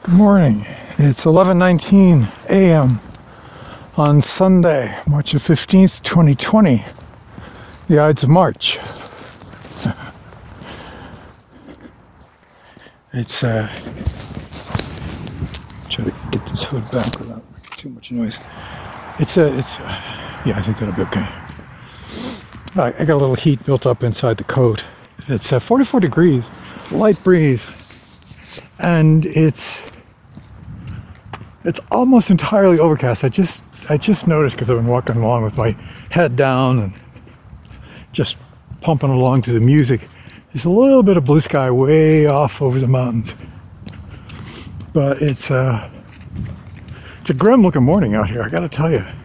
Good morning. It's 11:19 a.m. on Sunday, March the 15th, 2020. The Ides of March. It's try to get this hood back without making too much noise. Yeah, I think that'll be okay. I got a little heat built up inside the coat. It's 44 degrees, light breeze, and it's almost entirely overcast. I just noticed because I've been walking along with my head down and just pumping along to the music. There's a little bit of blue sky way off over the mountains, but it's a grim looking morning out here, I gotta tell you.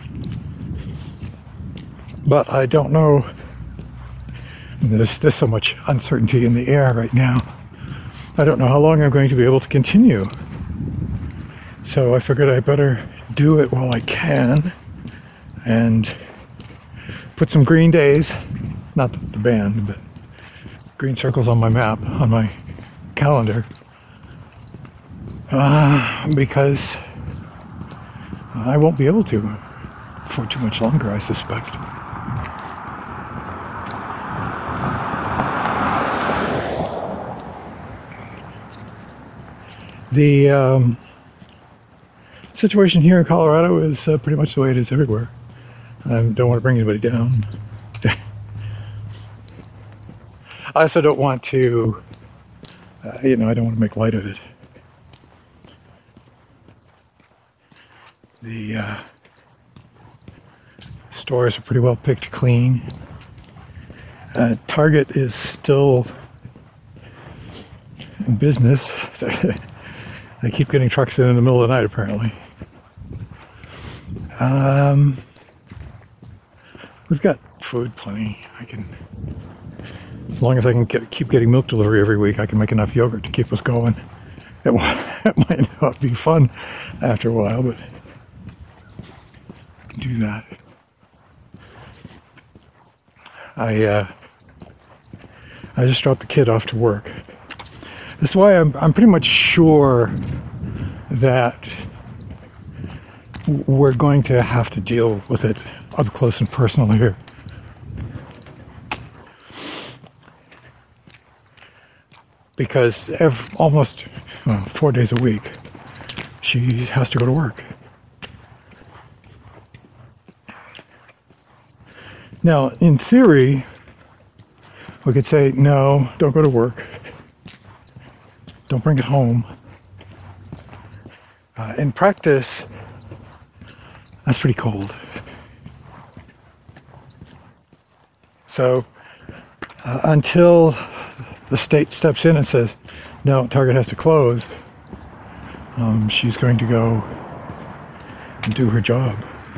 But I don't know. There's so much uncertainty in the air right now. I don't know how long I'm going to be able to continue. So I figured I better do it while I can and put some green days, not the band, but green circles on my map, on my calendar, because I won't be able to for too much longer, I suspect. The situation here in Colorado is pretty much the way it is everywhere. I don't want to bring anybody down. I also don't want to, I don't want to make light of it. The stores are pretty well picked clean. Target is still in business. They keep getting trucks in the middle of the night, apparently. We've got food plenty. As long as I can keep getting milk delivery every week, I can make enough yogurt to keep us going. It might not be fun after a while, but I can do that. I just dropped the kid off to work. This is why I'm pretty much sure that we're going to have to deal with it up close and personal here. Because almost 4 days a week, she has to go to work. Now, in theory, we could say, no, don't go to work. Don't bring it home. In practice, that's pretty cold. So, until the state steps in and says, no, Target has to close, she's going to go and do her job.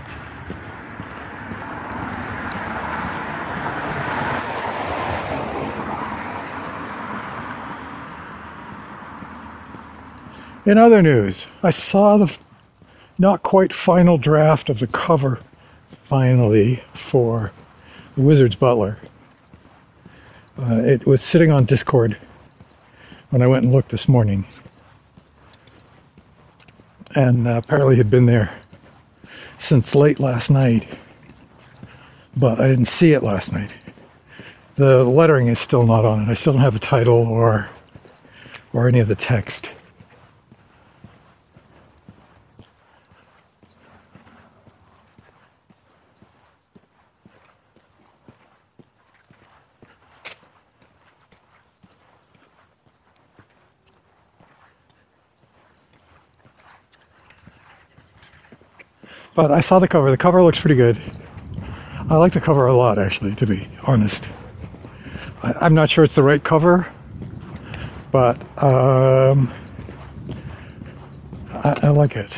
In other news, I saw the not quite final draft of the cover, finally, for The Wizard's Butler. It was sitting on Discord when I went and looked this morning. And apparently had been there since late last night. But I didn't see it last night. The lettering is still not on it. I still don't have a title or any of the text. But I saw the cover. The cover looks pretty good. I like the cover a lot, actually, to be honest. I'm not sure it's the right cover, but I like it.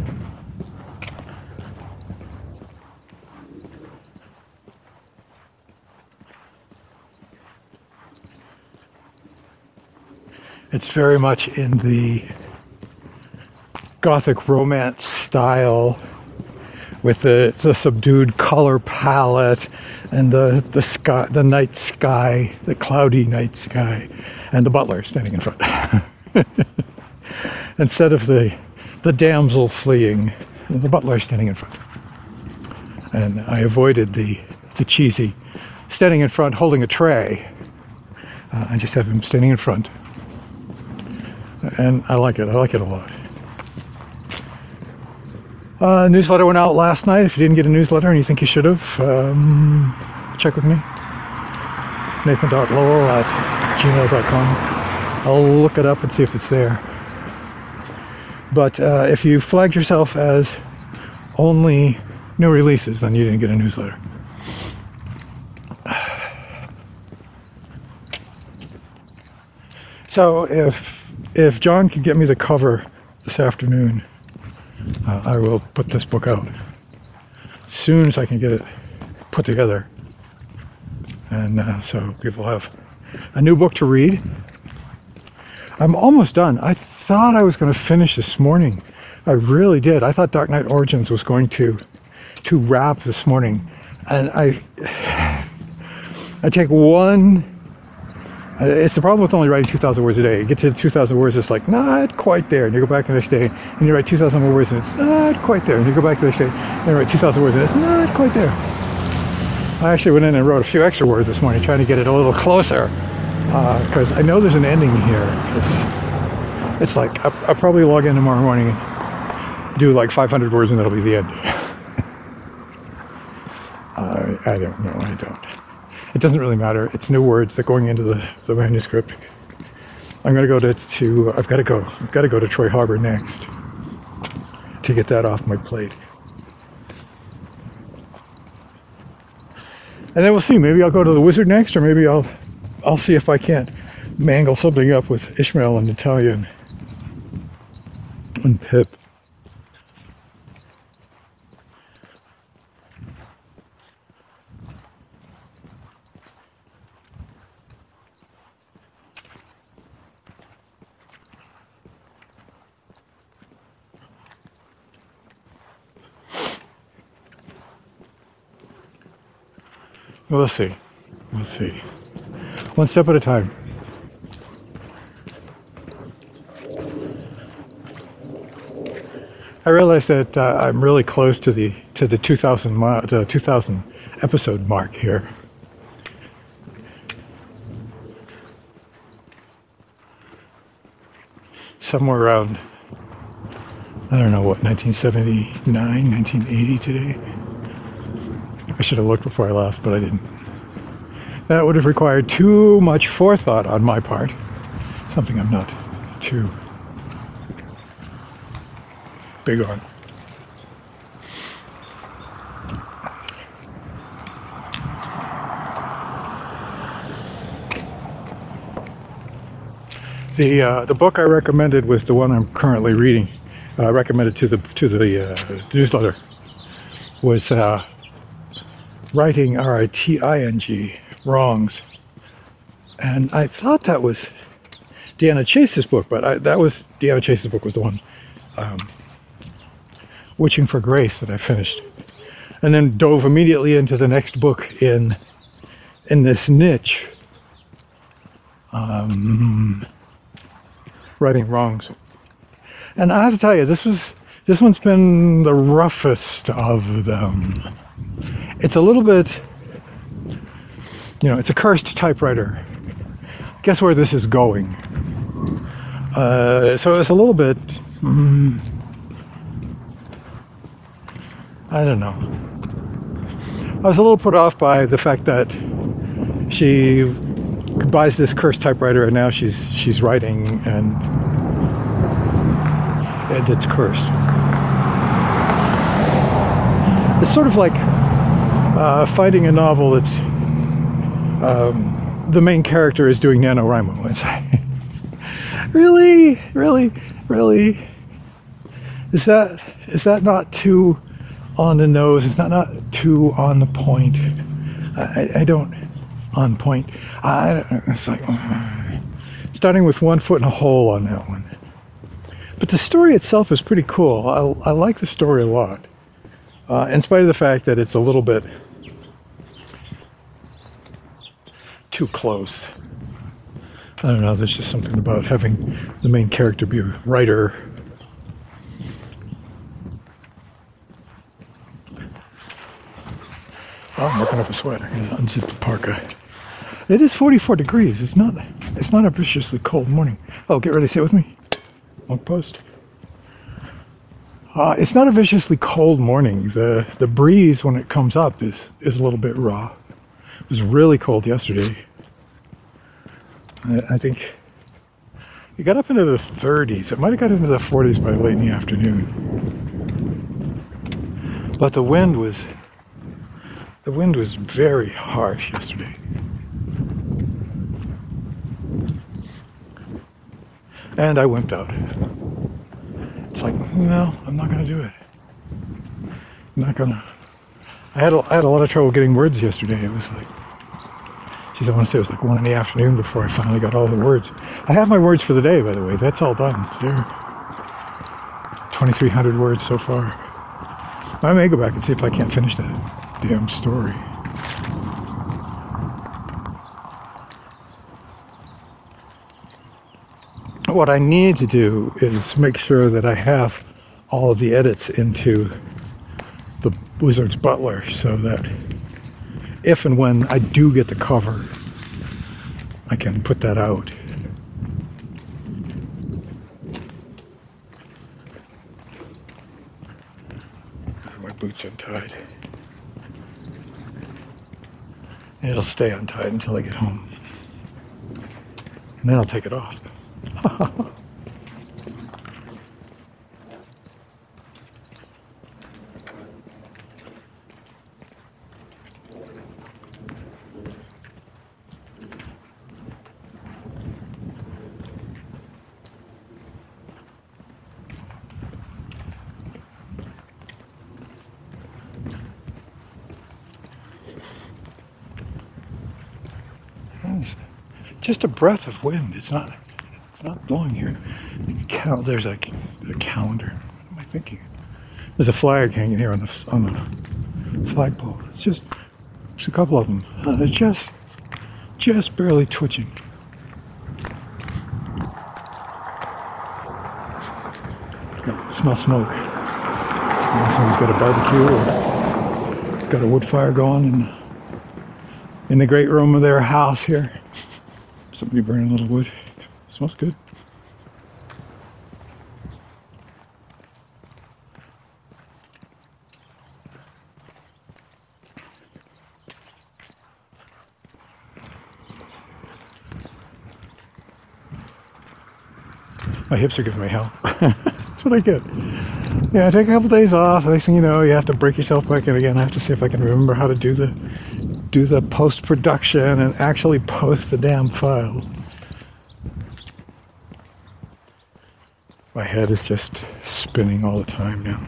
It's very much in the Gothic romance style, with the subdued color palette and the sky, the night sky, the cloudy night sky, and the butler standing in front. instead of the damsel fleeing, the butler standing in front. And I avoided the cheesy standing in front holding a tray. I just have him standing in front. And I like it a lot. Newsletter went out last night. If you didn't get a newsletter and you think you should have, check with me. Nathan.lowell@gmail.com. I'll look it up and see if it's there. But if you flagged yourself as only new releases, then you didn't get a newsletter. So if John can get me the cover this afternoon, I will put this book out as soon as I can get it put together. And so people have a new book to read. I'm almost done. I thought I was going to finish this morning. I really did. I thought Dark Knight Origins was going to wrap this morning. And I take one... It's the problem with only writing 2,000 words a day. You get to 2,000 words, it's like, not quite there. And you go back the next day, and you write 2,000 more words, and it's not quite there. And you go back the next day, and you write 2,000 words, and it's not quite there. I actually went in and wrote a few extra words this morning, trying to get it a little closer. Because I know there's an ending here. It's like, I'll probably log in tomorrow morning and do like 500 words, and that'll be the end. I don't know. I don't. It doesn't really matter. It's new words that are going into the manuscript. I'm going to go to I've got to go to Troy Harbor next to get that off my plate. And then we'll see. Maybe I'll go to the Wizard next, or maybe I'll see if I can't mangle something up with Ishmael and Natalia and Pip. We'll see. We'll see. One step at a time. I realize that I'm really close to the 2,000 episode mark here. Somewhere around, I don't know what, 1979, 1980 today. I should have looked before I left, but I didn't. That would have required too much forethought on my part. Something I'm not too big on. The book I recommended was the one I'm currently reading. Recommended to the newsletter was Writing R-I-T-I-N-G Wrongs, and I thought that was Deanna Chase's book, but Deanna Chase's book was the one, Witching for Grace, that I finished, and then dove immediately into the next book in this niche, Writing Wrongs. And I have to tell you, this one's been the roughest of them. It's a little bit, it's a cursed typewriter. Guess where this is going? So it's a little bit, I don't know. I was a little put off by the fact that she buys this cursed typewriter and now she's writing and it's cursed. It's sort of like finding a novel that's the main character is doing NaNoWriMo. It's like, really? Is that not too on the nose? It's not too on the point. I don't on point. It's like starting with one foot in a hole on that one. But the story itself is pretty cool. I like the story a lot. In spite of the fact that it's a little bit too close. I don't know, there's just something about having the main character be a writer. Oh, I'm working up a sweat. I'm gonna unzip the parka. It is 44 degrees. It's not a viciously cold morning. Oh, get ready, sit with me. Long post. It's not a viciously cold morning. The breeze when it comes up is a little bit raw. It was really cold yesterday. I think it got up into the 30s. It might have got into the 40s by late in the afternoon. But the wind was very harsh yesterday. And I wimped out. It's like, no, I'm not gonna do it. I'm not gonna. I had a lot of trouble getting words yesterday. It was like, geez, I want to say it was like 1 in the afternoon before I finally got all the words. I have my words for the day, by the way. That's all done. They're 2,300 words so far. I may go back and see if I can't finish that damn story. What I need to do is make sure that I have all of the edits into the Wizard's Butler so that if and when I do get the cover, I can put that out. My boot's untied. It'll stay untied until I get home. And then I'll take it off. Just a breath of wind. It's not blowing here. There's a calendar. What am I thinking? There's a flag hanging here on the flagpole. It's just a couple of them. Just barely twitching. Smell smoke. Somebody's got a barbecue or got a wood fire going in the great room of their house here. Somebody burning a little wood. Smells good. My hips are giving me hell. That's what I get. Yeah, I take a couple days off. Next thing you know, you have to break yourself back in again. I have to see if I can remember how to do the post-production and actually post the damn file. My head is just spinning all the time now.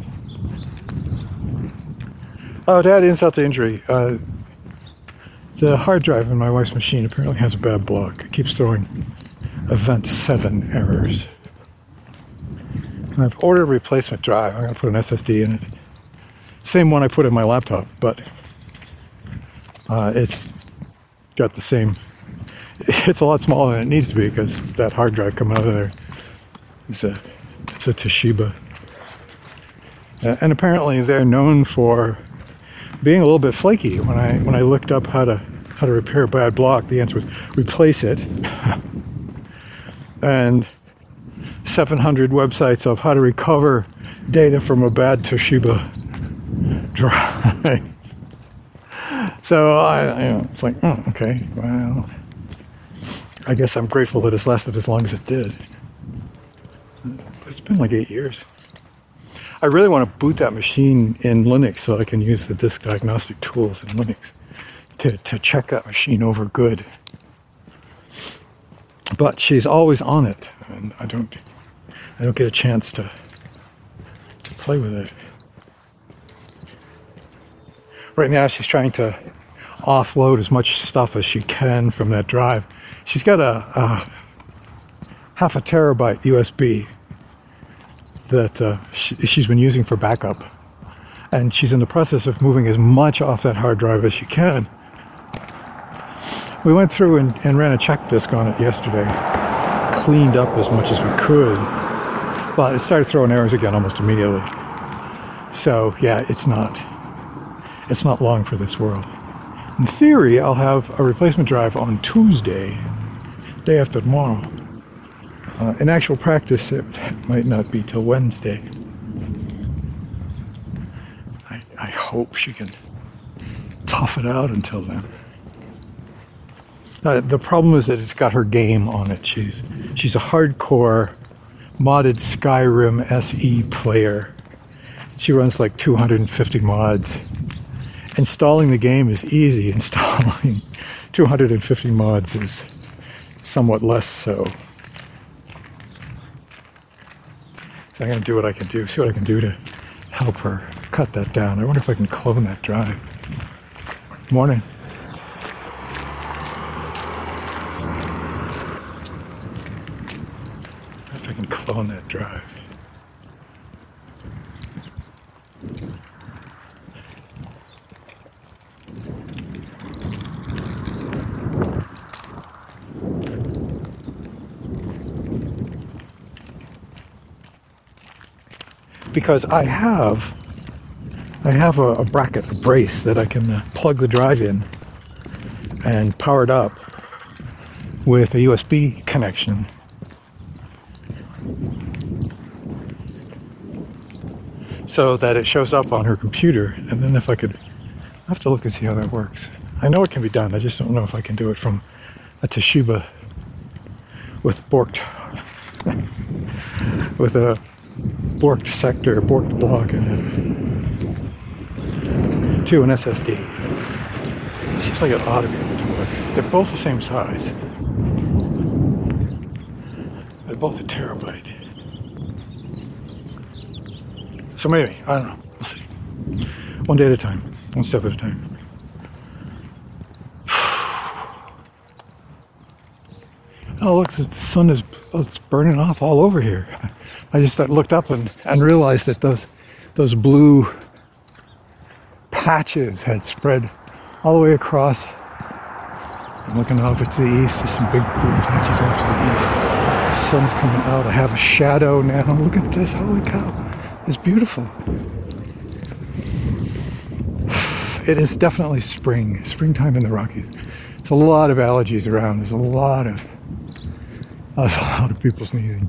Oh, to add insult to injury, the hard drive in my wife's machine apparently has a bad block. It keeps throwing event 7 errors. And I've ordered a replacement drive. I'm going to put an SSD in it. Same one I put in my laptop, but it's got the same. It's a lot smaller than it needs to be because that hard drive coming out of there is a Toshiba. And apparently they're known for being a little bit flaky. When I looked up how to repair a bad block, the answer was replace it. And 700 websites of how to recover data from a bad Toshiba drive. So it's like, oh, okay, well, I guess I'm grateful that it's lasted as long as it did. It's been like 8 years. I really want to boot that machine in Linux so I can use the disk diagnostic tools in Linux to check that machine over good. But she's always on it, and I don't get a chance to play with it. Right now she's trying to offload as much stuff as she can from that drive. She's got a half a terabyte USB that she's been using for backup, and she's in the process of moving as much off that hard drive as she can. We went through and ran a check disc on it yesterday. Cleaned up as much as we could. But it started throwing errors again almost immediately. So yeah, it's not long for this world. In theory, I'll have a replacement drive on Tuesday, day after tomorrow. In actual practice, it might not be till Wednesday. I hope she can tough it out until then. The problem is that it's got her game on it. She's a hardcore modded Skyrim SE player. She runs like 250 mods. Installing the game is easy. Installing 250 mods is somewhat less so. So I'm going to do what I can do, see what I can do to help her cut that down. I wonder if I can clone that drive. Morning. If I can clone that drive. Because I have a bracket, a brace that I can plug the drive in and power it up with a USB connection. So that it shows up on her computer, and then if I have to look and see how that works. I know it can be done, I just don't know if I can do it from a Toshiba with with a borked sector, borked block in it, to an SSD. It seems like it ought to be able to work. They're both the same size. They're both a terabyte. So maybe, I don't know, we'll see. One day at a time, one step at a time. Oh look, the sun is, it's burning off all over here. I just looked up and realized that those blue patches had spread all the way across. I'm looking over to the east, there's some big blue patches off to the east. The sun's coming out, I have a shadow now. Look at this, holy cow, it's beautiful. It is definitely springtime in the Rockies. There's a lot of allergies around, there's a lot of people sneezing.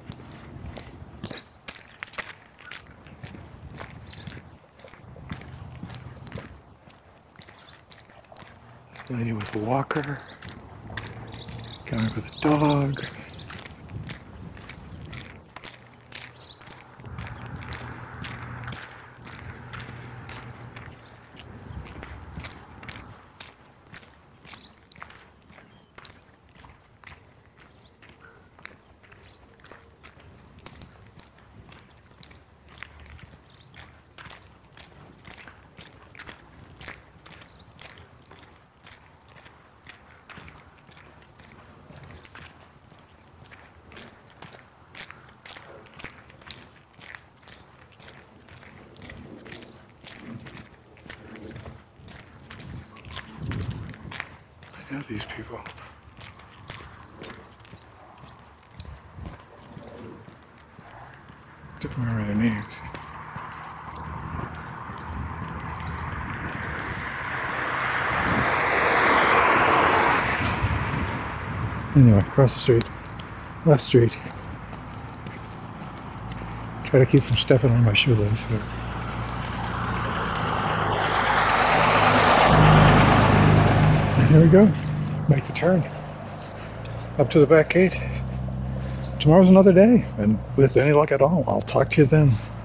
Lady with a walker, guy with a dog. Yeah, these people. Don't remember their names. Anyway, across the street, left street. Try to keep from stepping on my shoelace. Here we go, make the turn up to the back gate. Tomorrow's another day, and with any luck at all, I'll talk to you then.